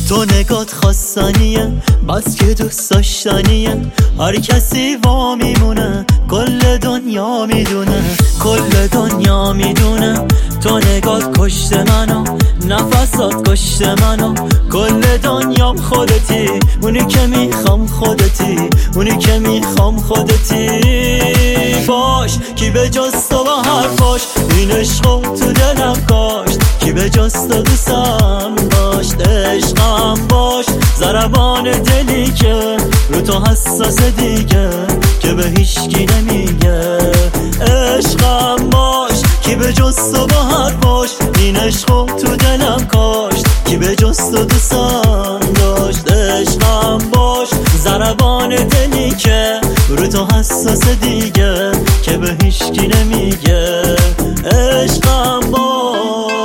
تو نگات خواستنیه بس که دوست داشتنیه، هر کسی وا میمونه کل دنیا میدونه، کل دنیا میدونه. تو نگات کشت منو، نفسات کشت منو، کل دنیام خودتی، اونی که میخوام خودتی، اونی که میخوام خودتی. باش کی به جز تو با حرفاش این عشقو تو دلم کاشت، کی به جز تو دوستم داشت. عشقم باش ضربان دلی که رو تو حساس دیگه، که به هیچکی نمیگه. عشقم باش کی به جز تو با حرفاش این عشقو تو دلم کاشت، کی به جز تو دوستم داشت. عشقم باش ضربان دلی که رو تو حساس دیگه، که به هیچکی نمیگه. عشقم باش.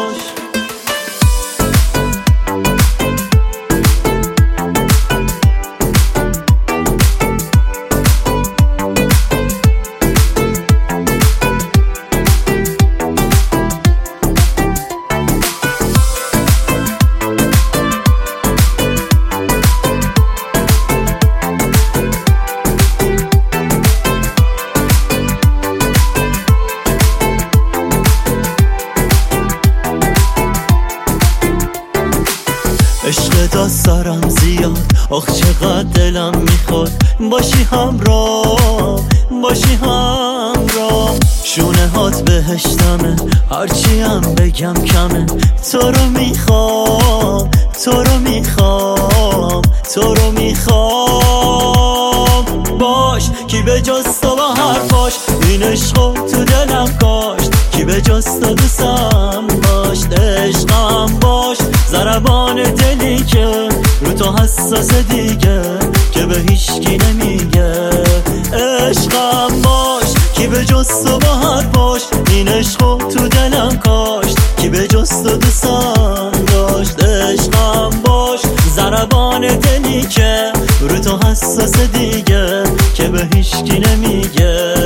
عشق دست دارم زیاد، آخ چقدر دلم میخواد باشی همراه، باشی همراه. شونه هات بهشتمه هرچی هم بگم کمه، تو رو میخوام، تو رو میخوام، تو رو میخوام. باش کی به جز تو با حرفاش این عشقو تو دلم کاشت، کی به جز تو دوستم داشت. عشقم باش ضربان دلی که رو تو حساس دیگه، که به هیچکی نمیگه. عشقم باش کی به جز تو با حرفاش این عشقو تو دلم کاشت، کی به جز تو دوستم داشت. عشقم باش ضربان دلی که رو تو حساس دیگه، که به هیچکی نمیگه.